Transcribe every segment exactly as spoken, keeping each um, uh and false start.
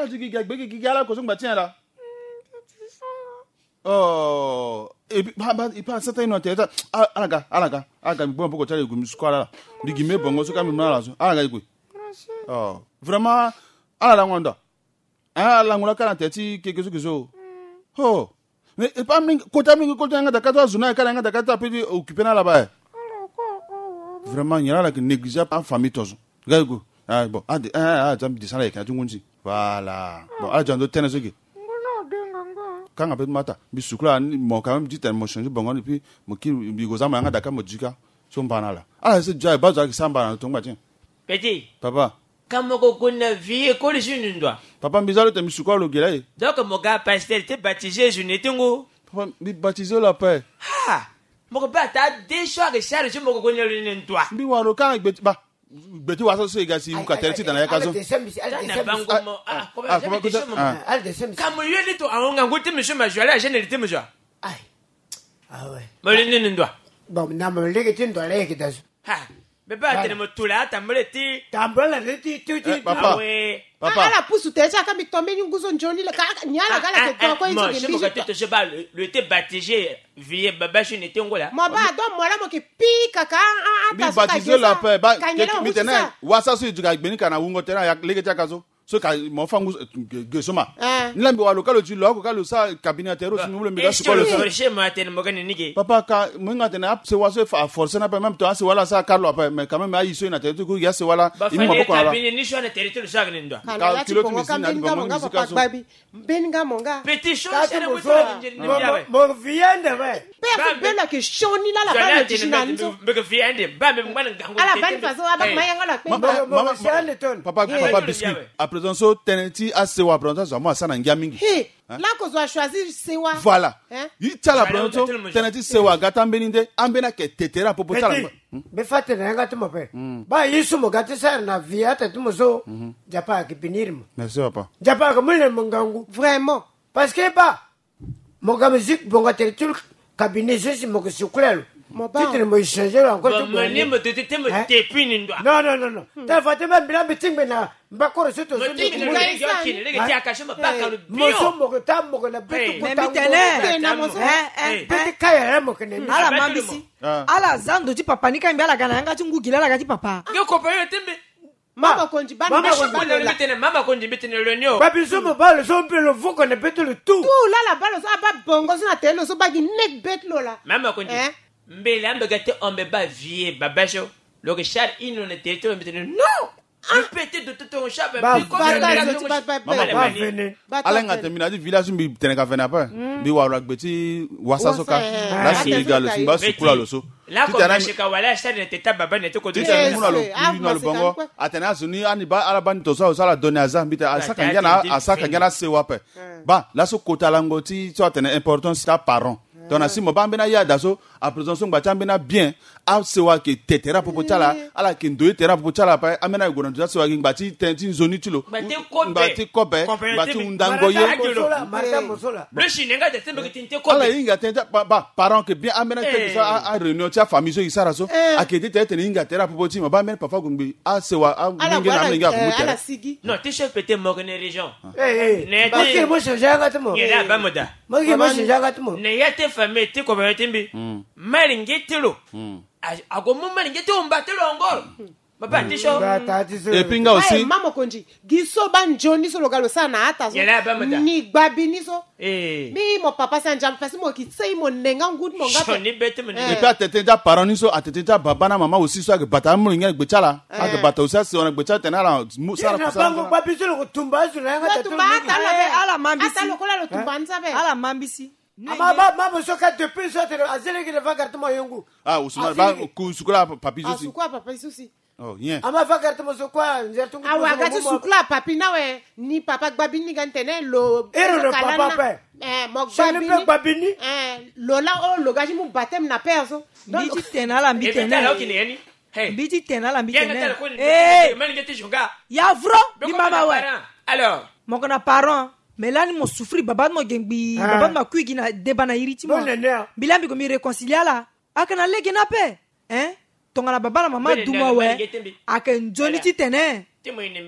jigi gagbe gigi gala ko sungba tiens là. Oh, et puis il pas certain non tête. Alaga, alaga, alaga bon beaucoup tele gumi squala. Digi me bongo so kam na la so. Alaga iku. Oh, vraiment ala ngonda. Ah la ngola kana tete quelque chose que so. Oh. Mais et pas mingi kota mingi kota nga dakata zuna kala nga dakata pe occuper na là-bas. Vraiment il y a là que négligeable en famille tozo. Gago. Ah bon, ah ah jambi disala ka tungunzi. Voilà. Bon, ah jando tenez ogi. Quand on mata, bisukla mon quand même dit tellement changer bon et puis mon qui bigoza manga daka modika son banala. Ah c'est déjà baza qui samba na tonga tiens. Petit. Papa. Quand mon connaît vie école je ne dois. Papa bizarre te misukla lo gelai. Donc mon gars pasteur t'es baptisé je n'étais ngo. Papa mi baptisé la paix. Ah. Mon gars t'as des choix que charge je mon connaît le ne toi. Bi waro kan ba Beti wasa so egasi muka terti tana yakazo. Ah, comment que ça? Comme lui dit on a goûté monsieur Major la jeune était monsieur. Ai. Ah ouais. Mais le ne doit. Bon, na me le que tu dois aller que ça. Ha. Mais pas te me tout là, t'as me l'été. T'as me l'été tu tu. Papa. Papa. Ala pusu techa kama tombe ni nguzo njoni la nyala gala ke kwa hizo ngibi. Moi, je me je pas le était baptisé vie baba je n'était ngola. Moi ba do moi la mo ke pi kaka a ta. Bi baptisé la paix ba mi tena wasa so juga gbeni kana wungo tena ya lege chakazo. So ka mo fangu gesoma. Nilambi wa lokalo ji loko kalo sa cabinet terro si nulo mi da su kolo. Papa ka munga tena ap se waso fa force na pa même toi se wala sa Carlo apa mais quand même ayi so na terro ku ya se wala il mo ko la. Cabinet ni so na terro sa ngene ndo. Ka kilo tu misi na bongo ni sikaso. Benga monga. Petit chose na mo mo viande ouais. Père belle que choni la la ba de chinanzo. Me viande ba me ngwana ngango. Ala ba faso aba mayanga la pe. Mama viande ton. Papa papa biscuit. Après so tenenti a sewa pronto so mo asana ngia mingi. Hey, là ko zo choisir sewa. Voilà. Yi tala pronto tenenti sewa gata mbeninde ambena ke tetera popo tala. Be fate na ngata mo pe. Ba yisu mo gata sar na viata tumo so. Japa ke pinirmo. Merci papa. Japa ko mule mongangu. Vraiment. Parce que ba mo ga musique bonga territoire cabinet je mo ko sukulelo. Tu te me changer encore tu me ne me te te me te pini ndo. Non non non non. Ta fate me bila bitingbe na mbakoro soto so. Ti me le yo kini le ti aka shema baka lu bio. Mo so mo ko tam mo ko na betu ko tam. Na mo so. Eh eh. Beti kaya mo ko ne. Ala mambisi. Ala zando ti papa ni kan bi ala kana nga ti ngugila ala ga ti papa. Yo ko pa yo tembe. Mama konji bana mama konji bitene mama konji bitene le nyo. Papi so mo ba le so pe le foko ne betu le tout. Tout là la balle so aba bongo so na telo so ba gi neck bet lola. Mama konji. Mbele ambegate ombe ba vie babasho lo que char ino ne te to mbetene non le pété de tout ton chat ba ala ngate mina di village mbi tene ka fena pa bi wa ragbeti wasa soka la siniga lo simba sukula lo so la ko mashika wala char ne te taba ba ne te ko de muna lo no lo bongo atena suni ani ba ala ban to so sala doni azam bita asaka ngana asaka ngana se wape ba la so kota lango ti so atene importance ta parent. Donc si mo bambena ya daso a présentation ngba bien a sewa ke tetera popo tala ala ke ndo tetera popo tala pa amena igona ndo sewa ngba ti tenti zoni tulo ngba ti kobe ngba ti undango ye le chinenga de tembe ke tinte kobe ala inga tenta ba parent que bien amena ke ça a réunion ta famille so isara so a ke tete tene inga tera popo ti mo bambena papa gumbi a sewa a ngena na inga popo tala non ti chef pété mo ne région eh eh parce que mo changer gatmo ngena ba moda mo ki mo changer gatmo ne yate famille ti ko ba tembe mari ngetelo ago mo mari ngetelo mbatelo ngoro baba tisho et puis nga aussi mama konji giso banjoni so lokalo sana hata so ni babini so eh mi mo papa sanja pasi mo ki sei mo nenga ngud mo ngapa ni bete mo et puis atete ja parents ni so atete ja baba na mama aussi so ag bata mo ngi gbechala ag bata aussi so na gbechala tenala sara ko sa bango papi so ko tumba so na ngata tumba ala mambisi ala lokola lo tumba nsabe ala mambisi ama ba mama so ka depuis so te azele ki le va carte mo yongu ah usuma ba ku sukula papi so si sukula papi so si oh yeah ama va carte mo so kwa njertungu ah wa gati sukula papi nawe ni papa gbabini gantene lo ero le papa pe eh mo gbabini gbabini eh lola o lo gaji mu batem na perso biti tenala mbitene la okini yani hey biti tenala mbitene eh mani ngeti jonga ya vro bi mama we alors mo kana parent mais là ni mo souffrir baba mo gengbi baba ma kuigi na debana iriti mo bilambi ko mi réconcilier la akana lege na pe hein tonga na baba na mama duma we aken joni ti tene ti mo inembi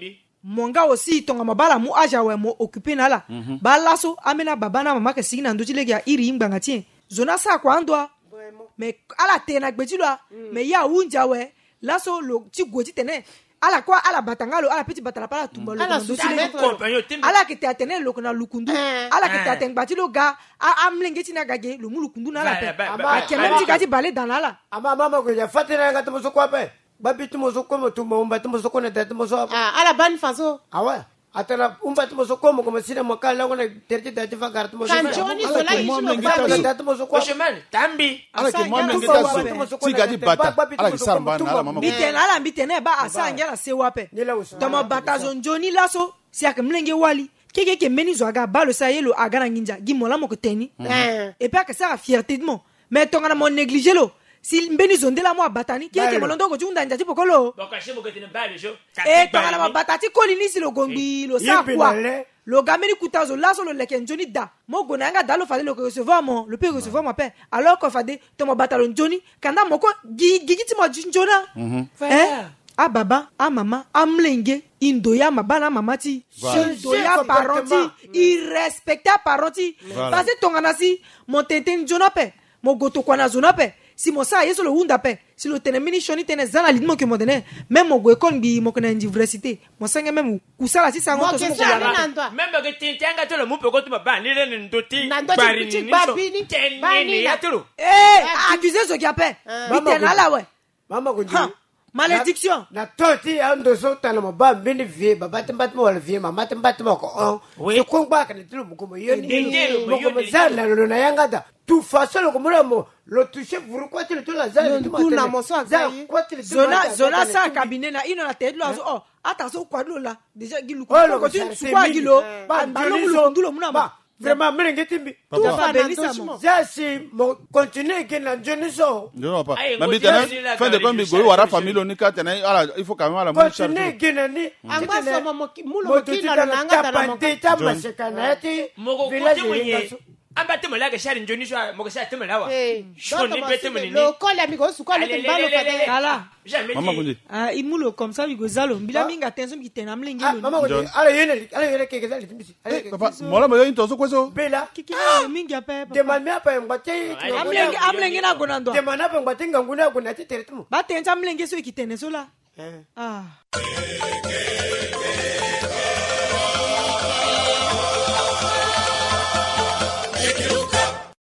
monga aussi tonga mabala mu aja we mo occupé na la ba laso amena baba na mama ke sigina ndoji legi ya iri ngbanga tie zona sa kwa ndwa mais ala tena gbetilo mais ya unja we laso lo ti goti tene ala kwa ala batangalo ala petit batala pala tumba lo ndoji legi ala ke tene lo kana lukundu ala ke tene batilo ga amlenge tina gage lo mu lukundu na la pe akena ti gati balé dans la ama mama ko ya fatira ngata mo sokwa pe babi tu mo sokwa mo tu mo umba tu mo sokwa na tete mo so ah ala ban faso awa atara umba tu mo sokwa mo ko sina mo kala ngona terje tete fa gartu mo so kanjoni so la ishi tete mo sokwa chemin tambi ala ke mo ngeta so ti gadi bata ala ke samba na ala mama bitena ala bitena ba asanja la sewa pe tomo bata zonjoni laso si ak mlenge wali keke ke meni zo aga balo sa yelo aga na nginja gimola mo ko teni et puis que ça a fierté de mo mais tonga na mo négliger lo si mbeni zondela mo batani keke mo londo ko junda njati pokolo donc chez mo ko tene ba le jo et tonga na mo batati kolini si lo gombi lo sa kwa lo gameni kutazo laso lo leke njoni da mo gona nga dalo fale lo recevoir mo le peut recevoir mo pe alors que fade to mo batalo njoni kanda moko gigiti mo njona eh a baba a mama a mlenge indoya mabana mamati indoya parenti irrespecta parenti parce que tongana si mon tenten njona pe mo goto kwana zona pe si mo sa yeso lo hunda pe si lo tene mini shoni tene zana lidmo ke mo dene même mo go ekon bi mo kona université mo sanga même kusala si sango to mo ko même que tintanga to lo mu pe ko to ba ni le ndoti bari ni babini bani ya to eh accusé zo kiape bitena la we mama ko malédiction na toti ando so tana mo ba bini vie baba tembat mo wala vie mama tembat mo ko on so ko ba kana tilo mo ko mo yoni mo ko mo zala lo na yanga da tu façon lo ko mo lo toucher vous quoi tu le la zala tu na mo so zona zona sa cabinet na ino na tedlo aso oh attention kwa lo la déjà gilu ko ko tu kwa gilo ba lo ndulo muna ba vraiment mlenge timbi tout va belisa mo jasi mo continuer que na joni so non pas mais bitena fin de comme bigo wara famille ni ka tena ala il faut quand même ala mo charge continuer que na ni anga so mo mulo kina lo nanga dala mo ta masekanati mo village ambate mo la ke shari njoni so mo ke shari temo lawa shoni bete mo ni lo kola mi go su kola te balo fade kala jamais mama kundi ah imulo comme ça bigo zalo mbila minga tenso mkitena mlenge lo mama kundi ala yene ala yene ke zali timbisi papa mola mo yin to so kweso bela kiki minga pe de man me apa ngwate amlenge amlenge na gonando de man apa ngwate nganguna gona tetere tumo ba tenza mlenge so ikitene so la ah